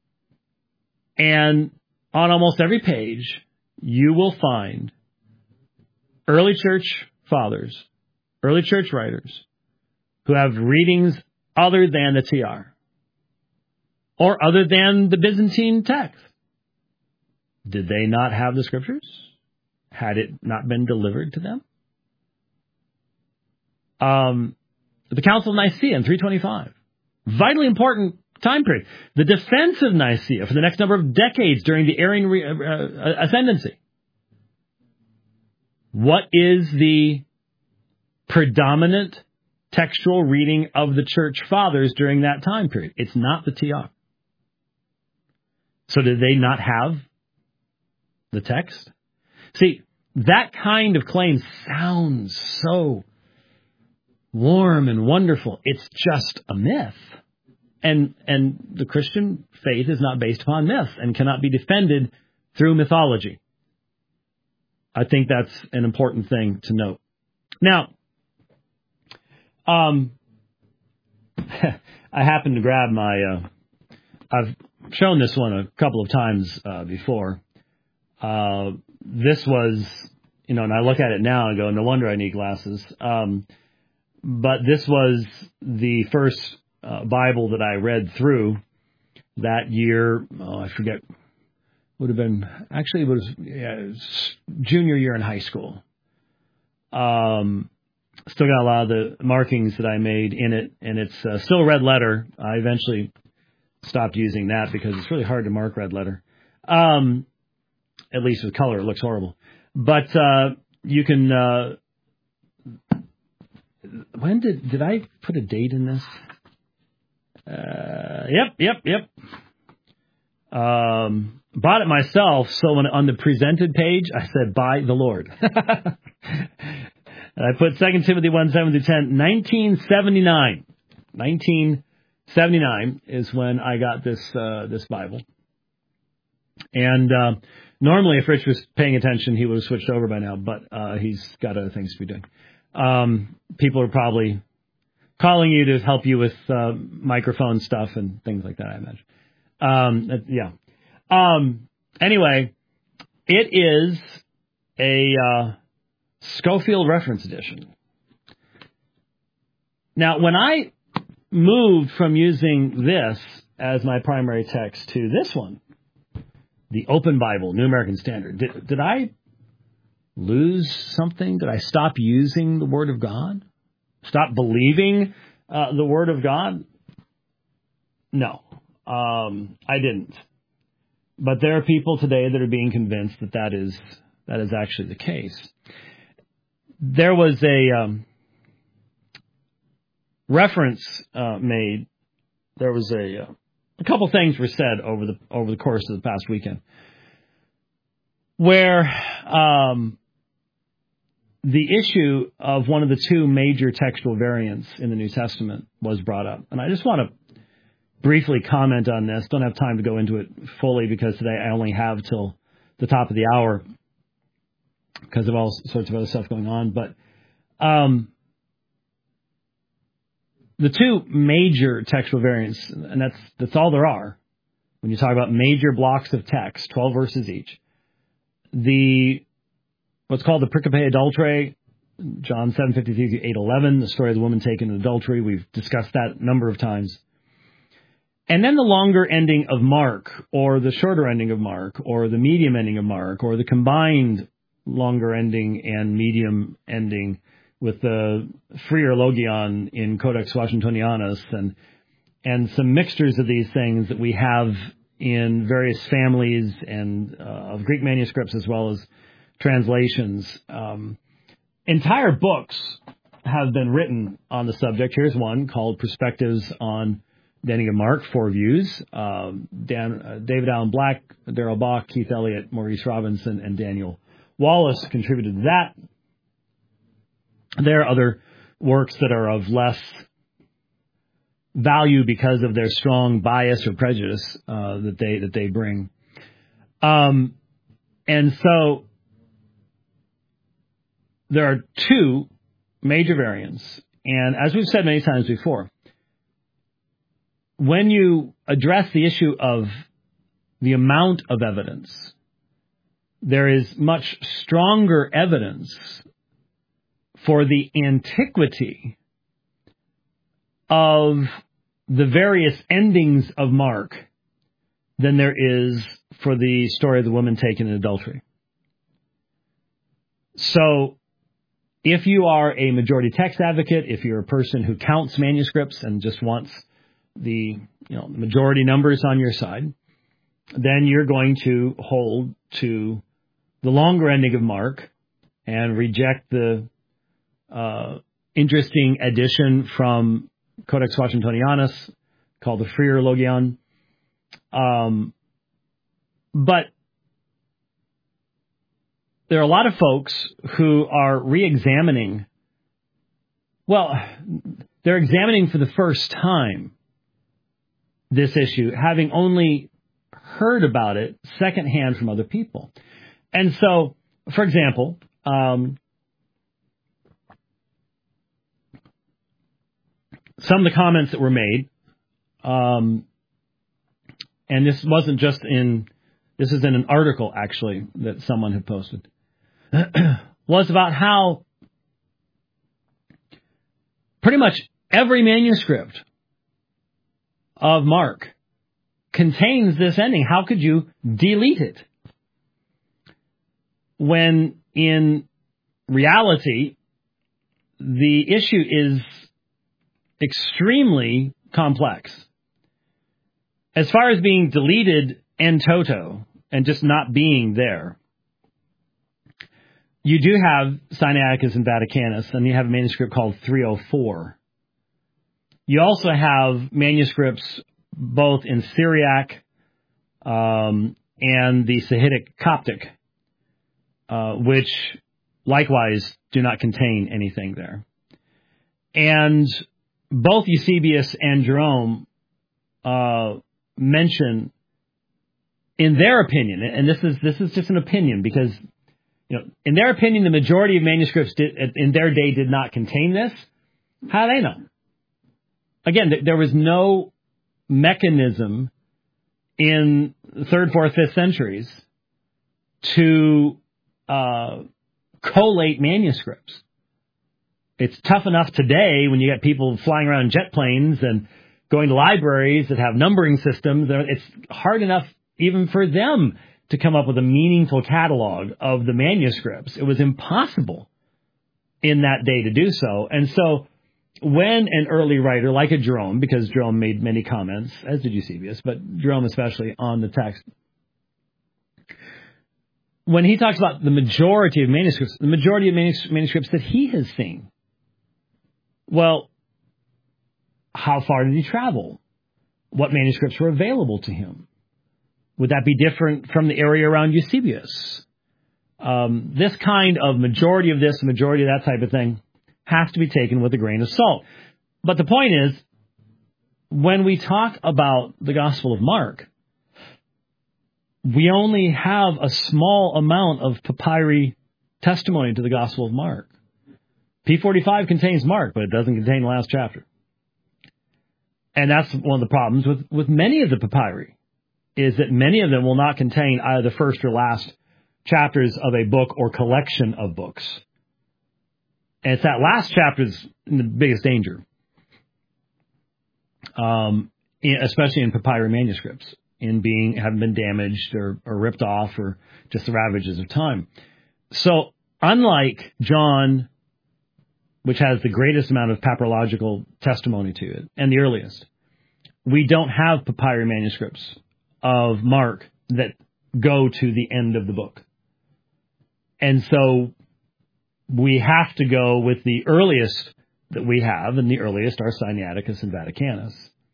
A: and on almost every page, you will find early church fathers, early church writers, who have readings other than the T R, or other than the Byzantine text. Did they not have the scriptures? Had it not been delivered to them? Um, the Council of Nicaea in three twenty-five. Vitally important time period. The defense of Nicaea for the next number of decades during the Arian re- uh, ascendancy. What is the predominant textual reading of the church fathers during that time period? It's not the T R. So did they not have the text? See, that kind of claim sounds so warm and wonderful. It's just a myth. And and the Christian faith is not based upon myth and cannot be defended through mythology. I think that's an important thing to note. Now, um, I happened to grab my, uh, I've shown this one a couple of times uh, before. Uh, this was, you know, and I look at it now and go, no wonder I need glasses. Um, but this was the first uh, Bible that I read through that year. Oh, I forget. Would have been, actually, it was, yeah, it was junior year in high school. Um, still got a lot of the markings that I made in it, and it's uh, still red letter. I eventually stopped using that because it's really hard to mark red letter. Um, at least with color, it looks horrible. But uh, you can, uh, when did, did I put a date in this? Uh, yep, yep, yep. Um, bought it myself, so when on the presented page, I said, by the Lord. And I put Second Timothy one, seven through ten, nineteen seventy-nine. nineteen seventy-nine is when I got this uh, this Bible. And uh, normally, if Rich was paying attention, he would have switched over by now, but uh, he's got other things to be doing. Um, people are probably calling you to help you with uh, microphone stuff and things like that, I imagine. Um, yeah. Um, anyway, it is a uh, Scofield Reference Edition. Now, when I moved from using this as my primary text to this one, the Open Bible, New American Standard, did, did I lose something? Did I stop using the Word of God? Stop believing uh, the Word of God? No, um, I didn't. But there are people today that are being convinced that that is that is actually the case. There was a um, reference uh, made. There was a uh, a couple things were said over the over the course of the past weekend, where um, the issue of one of the two major textual variants in the New Testament was brought up, and I just want to briefly comment on this. Don't have time to go into it fully because today I only have till the top of the hour because of all sorts of other stuff going on. But um, the two major textual variants, and that's that's all there are, when you talk about major blocks of text, twelve verses each, the what's called the pericope adulterae, John seven fifty-three through eight eleven, the story of the woman taken in adultery. We've discussed that a number of times. And then the longer ending of Mark, or the shorter ending of Mark, or the medium ending of Mark, or the combined longer ending and medium ending with the freer logion in Codex Washingtonianus, and and some mixtures of these things that we have in various families and uh, of Greek manuscripts as well as translations. Um, entire books have been written on the subject. Here's one called Perspectives on the Ending of Mark, Four Views. Uh, Dan, uh, David Allen Black, Darrell Bach, Keith Elliott, Maurice Robinson, and Daniel Wallace contributed to that. There are other works that are of less value because of their strong bias or prejudice uh, that they that they bring. Um, and so there are two major variants. And as we've said many times before, when you address the issue of the amount of evidence, there is much stronger evidence for the antiquity of the various endings of Mark than there is for the story of the woman taken in adultery. So if you are a majority text advocate, if you're a person who counts manuscripts and just wants the you know the majority numbers on your side, then you're going to hold to the longer ending of Mark and reject the uh, interesting addition from Codex Washingtonianus called the freer logion. Um, but there are a lot of folks who are re-examining, well, they're examining for the first time this issue, having only heard about it secondhand from other people. And so, for example, um, some of the comments that were made, um, and this wasn't just in, this is in an article, actually, that someone had posted, was about how pretty much every manuscript of Mark contains this ending. How could you delete it? When in reality, the issue is extremely complex. As far as being deleted en toto and just not being there, you do have Sinaiticus and Vaticanus, and you have a manuscript called three oh four. You also have manuscripts both in Syriac um, and the Sahidic Coptic, uh, which likewise do not contain anything there. And both Eusebius and Jerome uh, mention, in their opinion, and this is this is just an opinion because, you know, in their opinion, the majority of manuscripts did, in their day did not contain this. How do they know? Again, there was no mechanism in the third, fourth, fifth centuries to uh, collate manuscripts. It's tough enough today when you got people flying around in jet planes and going to libraries that have numbering systems. It's hard enough even for them to come up with a meaningful catalog of the manuscripts. It was impossible in that day to do so. And so when an early writer like a Jerome, because Jerome made many comments, as did Eusebius, but Jerome especially on the text, when he talks about the majority of manuscripts, the majority of manuscripts that he has seen, well, how far did he travel? What manuscripts were available to him? Would that be different from the area around Eusebius? Um, this kind of majority of this, majority of that type of thing has to be taken with a grain of salt. But the point is, when we talk about the Gospel of Mark, we only have a small amount of papyri testimony to the Gospel of Mark. P forty-five contains Mark, but it doesn't contain the last chapter. And that's one of the problems with, with many of the papyri is that many of them will not contain either the first or last chapters of a book or collection of books. And it's that last chapter that's in the biggest danger, um, especially in papyri manuscripts, in being having been damaged or, or ripped off or just the ravages of time. So unlike John, which has the greatest amount of papyrological testimony to it, and the earliest, we don't have papyri manuscripts of Mark that go to the end of the book. And so we have to go with the earliest that we have, and the earliest are Sinaiticus and Vaticanus,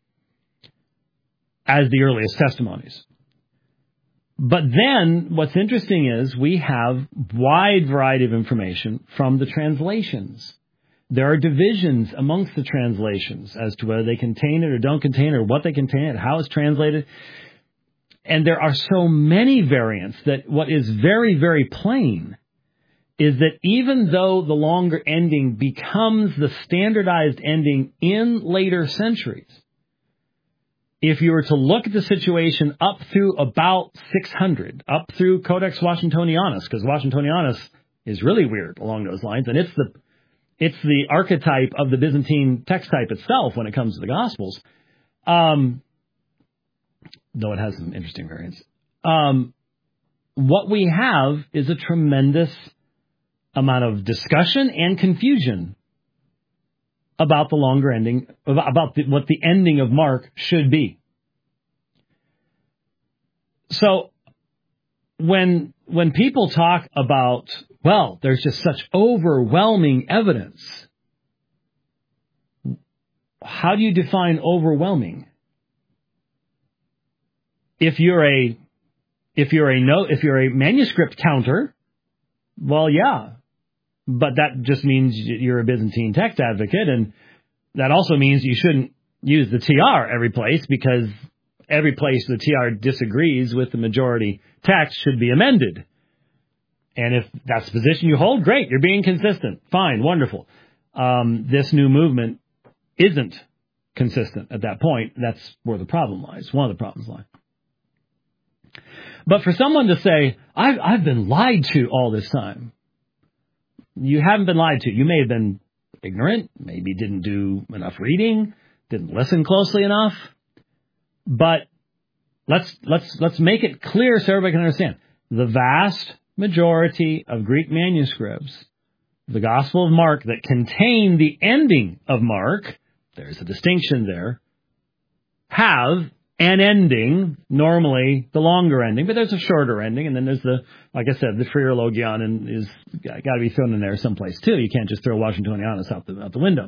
A: as the earliest testimonies. But then what's interesting is we have wide variety of information from the translations. There are divisions amongst the translations as to whether they contain it or don't contain it, or what they contain it, how it's translated. And there are so many variants that what is very, very plain is that even though the longer ending becomes the standardized ending in later centuries, if you were to look at the situation up through about six hundred, up through Codex Washingtonianus, because Washingtonianus is really weird along those lines, and it's the it's the archetype of the Byzantine text type itself when it comes to the Gospels, um, though it has some interesting variants. Um, what we have is a tremendous amount of discussion and confusion about the longer ending, about the, what the ending of Mark should be. So when when people talk about, well, there's just such overwhelming evidence, how do you define overwhelming? If you're a if you're a no if you're a manuscript counter, well, yeah. But that just means you're a Byzantine text advocate, and that also means you shouldn't use the T R every place, because every place the T R disagrees with the majority text should be amended. And if that's the position you hold, great, you're being consistent. Fine, wonderful. Um, this new movement isn't consistent at that point. That's where the problem lies, one of the problems lie. But for someone to say, I've, I've been lied to all this time, you haven't been lied to. You may have been ignorant, maybe didn't do enough reading, didn't listen closely enough. But let's let's let's make it clear so everybody can understand. The vast majority of Greek manuscripts, the Gospel of Mark, that contain the ending of Mark, there's a distinction there, have an ending, normally the longer ending, but there's a shorter ending, and then there's the, like I said, the Friar-Logion and is got to be thrown in there someplace too. You can't just throw Washingtonianus out the out the window.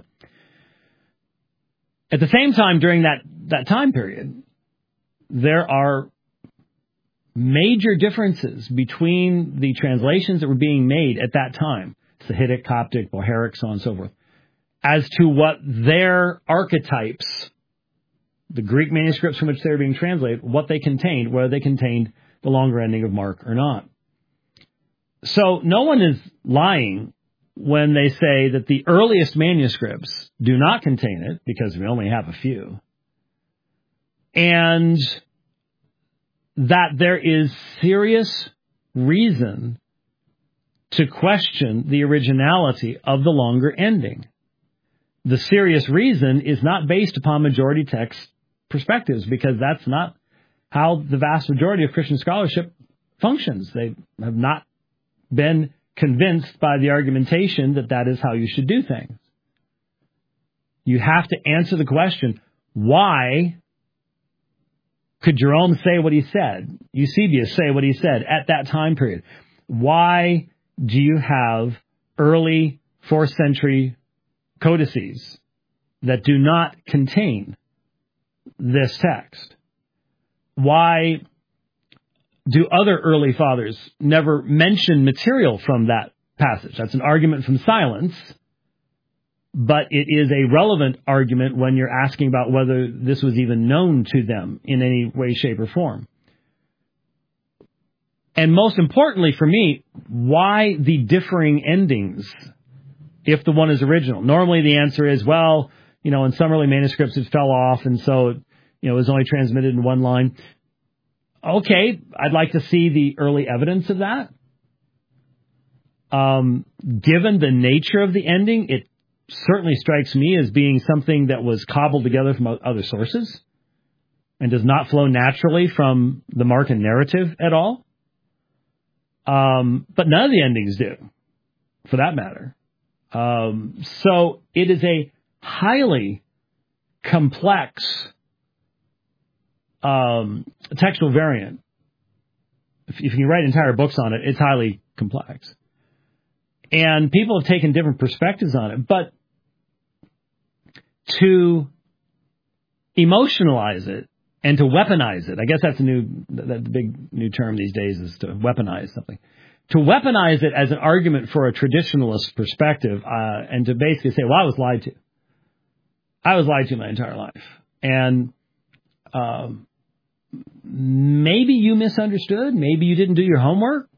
A: At the same time, during that, that time period, there are major differences between the translations that were being made at that time, Sahidic, Coptic, Bohairic, so on and so forth, as to what their archetypes, the Greek manuscripts from which they were being translated, what they contained, whether they contained the longer ending of Mark or not. So no one is lying when they say that the earliest manuscripts do not contain it, because we only have a few, and that there is serious reason to question the originality of the longer ending. The serious reason is not based upon majority text perspectives, because that's not how the vast majority of Christian scholarship functions. They have not been convinced by the argumentation that that is how you should do things. You have to answer the question, why could Jerome say what he said? Eusebius say what he said at that time period? Why do you have early fourth century codices that do not contain this text? Why do other early fathers never mention material from that passage? That's an argument from silence, but it is a relevant argument when you're asking about whether this was even known to them in any way, shape, or form. And most importantly for me, why the differing endings if the one is original? Normally the answer is, well, you know, in some early manuscripts it fell off, and so, you know, it was only transmitted in one line. okay, I'd like to see the early evidence of that. Um, given the nature of the ending, it certainly strikes me as being something that was cobbled together from other sources and does not flow naturally from the Markan narrative at all. Um, but none of the endings do, for that matter. Um, so it is a highly complex um, textual variant. If, if you can write entire books on it, it's highly complex. And people have taken different perspectives on it. But to emotionalize it and to weaponize it, I guess that's a new, that the big new term these days is to weaponize something. To weaponize it as an argument for a traditionalist perspective, uh, and to basically say, well, I was lied to. I was lied to my entire life. And um, maybe you misunderstood. Maybe you didn't do your homework.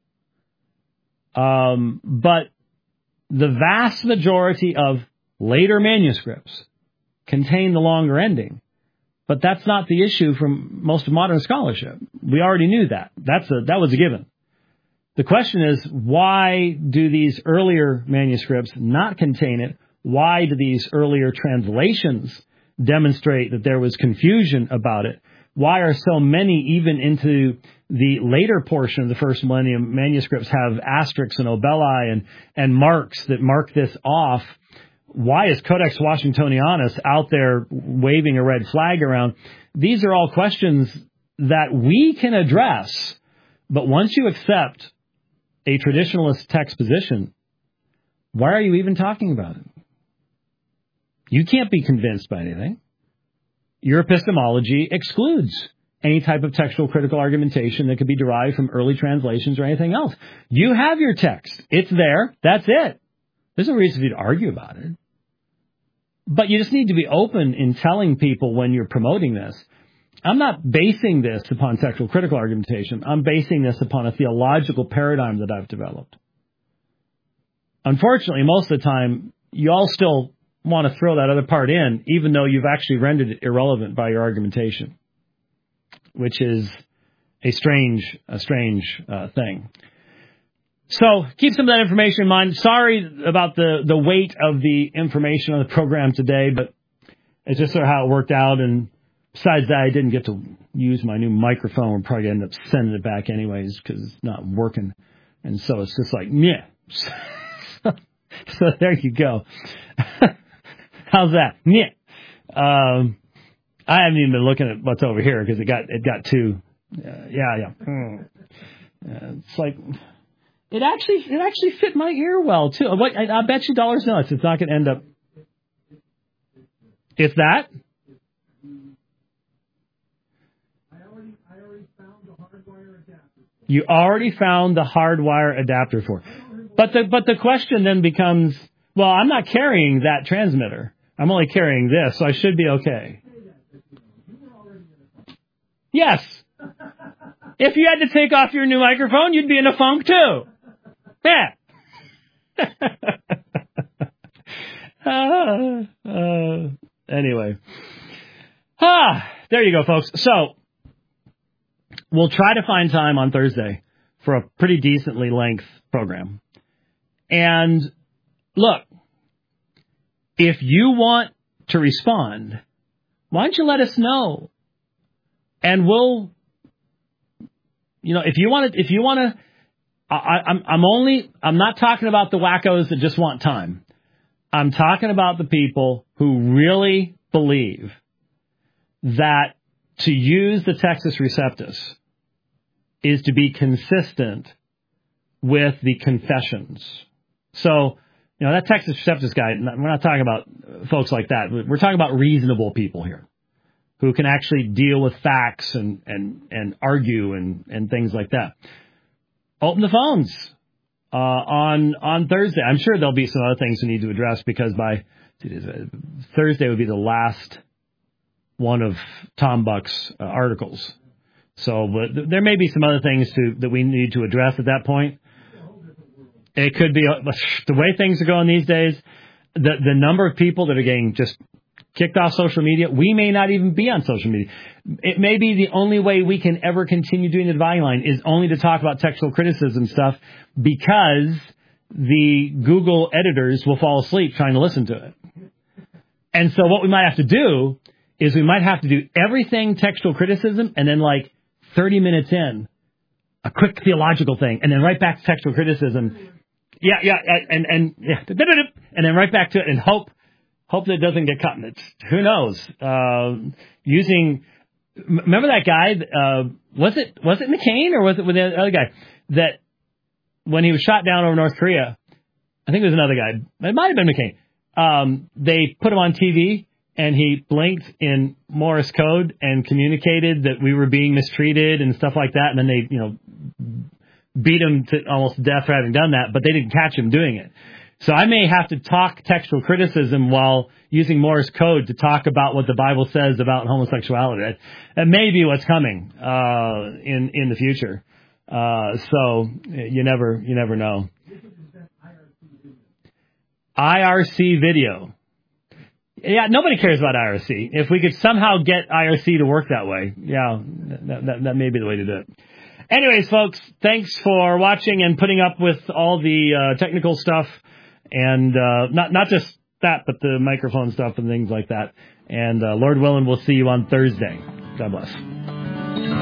A: Um, but the vast majority of later manuscripts contain the longer ending. But that's not the issue from most of modern scholarship. We already knew that. That's a, that was a given. The question is, why do these earlier manuscripts not contain it? Why do these earlier translations demonstrate that there was confusion about it? Why are so many, even into the later portion of the first millennium, manuscripts have asterisks and obeli and, and marks that mark this off? Why is Codex Washingtonianus out there waving a red flag around? These are all questions that we can address, but once you accept a traditionalist text position, why are you even talking about it? You can't be convinced by anything. Your epistemology excludes any type of textual critical argumentation that could be derived from early translations or anything else. You have your text. It's there. That's it. There's no reason for you to argue about it. But you just need to be open in telling people when you're promoting this. I'm not basing this upon textual critical argumentation. I'm basing this upon a theological paradigm that I've developed. Unfortunately, most of the time, you all still want to throw that other part in, even though you've actually rendered it irrelevant by your argumentation, which is a strange, a strange uh, thing. So keep some of that information in mind. Sorry about the, the weight of the information on the program today, but it's just sort of how it worked out. And besides that, I didn't get to use my new microphone. We're probably going to end up sending it back anyways because it's not working. And so it's just like, yeah. So there you go. How's that? Yeah. Um, I haven't even been looking at what's over here because it got it got too. Uh, yeah, yeah. Mm. Uh, it's like it actually it actually fit my ear well too. What I, I bet you dollars nuts it's not going to end up. It's that. You already found the hardwire adapter for it. But the but the question then becomes, well, I'm not carrying that transmitter. I'm only carrying this, so I should be okay. Yes. If you had to take off your new microphone, you'd be in a funk too. Yeah. uh, uh, anyway. Ah, there you go, folks. So we'll try to find time on Thursday for a pretty decently length program. And look, if you want to respond, why don't you let us know? And we'll, you know, if you want to, if you want to, I, I'm, I'm only, I'm not talking about the wackos that just want time. I'm talking about the people who really believe that to use the Textus Receptus is to be consistent with the confessions. So, you know, that Textus Receptus guy, we're not talking about folks like that. We're talking about reasonable people here who can actually deal with facts and, and, and argue and, and things like that. Open the phones uh, on on Thursday. I'm sure there'll be some other things we need to address because by Thursday would be the last one of Tom Buck's uh, articles. So but there may be some other things to, that we need to address at that point. It could be, the way things are going these days, the, the number of people that are getting just kicked off social media. We may not even be on social media. It may be the only way we can ever continue doing the Dividing Line is only to talk about textual criticism stuff because the Google editors will fall asleep trying to listen to it. And so what we might have to do is we might have to do everything textual criticism and then like thirty minutes in, a quick theological thing, and then right back to textual criticism. Yeah, yeah, and and yeah, and then right back to it and hope hope that it doesn't get cut. It's, who knows? Uh, using remember that guy? Uh, was it was it McCain or was it with the other guy that when he was shot down over North Korea? I think it was another guy. It might have been McCain. Um, they put him on T V and he blinked in Morse code and communicated that we were being mistreated and stuff like that. And then they, you know, beat him to almost death for having done that, but they didn't catch him doing it. So I may have to talk textual criticism while using Morse code to talk about what the Bible says about homosexuality. That, that may be what's coming uh, in in the future. Uh, so you never you never know. I R C video. Yeah, nobody cares about I R C. If we could somehow get I R C to work that way, yeah, that, that, that may be the way to do it. Anyways, folks, thanks for watching and putting up with all the uh, technical stuff, and uh, not not just that, but the microphone stuff and things like that. And uh, Lord willing, we'll see you on Thursday. God bless.